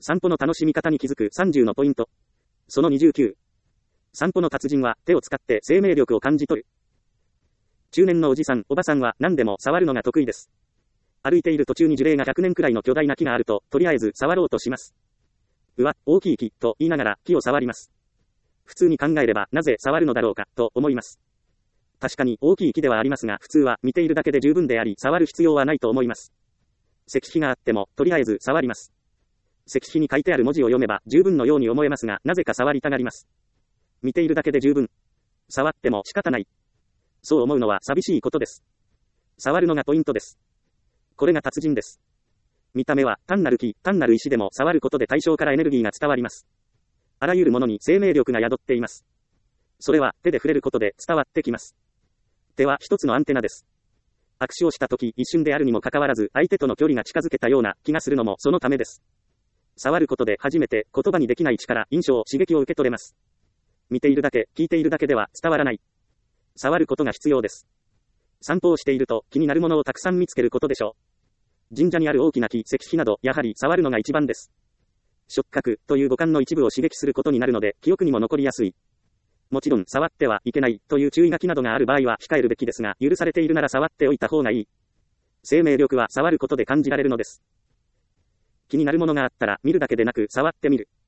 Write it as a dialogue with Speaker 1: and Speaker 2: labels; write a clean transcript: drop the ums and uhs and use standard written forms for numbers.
Speaker 1: 散歩の楽しみ方に気づく30のポイント。その29。散歩の達人は手を使って生命力を感じ取る。中年のおじさん、おばさんは何でも触るのが得意です。歩いている途中に樹齢が100年くらいの巨大な木があると、とりあえず触ろうとします。うわ、大きい木、と言いながら木を触ります。普通に考えればなぜ触るのだろうか、と思います。確かに大きい木ではありますが、普通は見ているだけで十分であり、触る必要はないと思います。石碑があっても、とりあえず触ります。石碑に書いてある文字を読めば十分のように思えますが、なぜか触りたがります。見ているだけで十分。触っても仕方ない。そう思うのは寂しいことです。触るのがポイントです。これが達人です。見た目は単なる木、単なる石でも触ることで対象からエネルギーが伝わります。あらゆるものに生命力が宿っています。それは手で触れることで伝わってきます。手は一つのアンテナです。握手をしたとき一瞬であるにもかかわらず相手との距離が近づけたような気がするのもそのためです。触ることで初めて言葉にできない力、印象、刺激を受け取れます。見ているだけ、聞いているだけでは伝わらない。触ることが必要です。散歩をしていると気になるものをたくさん見つけることでしょう。神社にある大きな木、石碑など、やはり触るのが一番です。触覚という五感の一部を刺激することになるので、記憶にも残りやすい。もちろん、触ってはいけないという注意書きなどがある場合は控えるべきですが、許されているなら触っておいた方がいい。生命力は触ることで感じられるのです。気になるものがあったら、見るだけでなく触ってみる。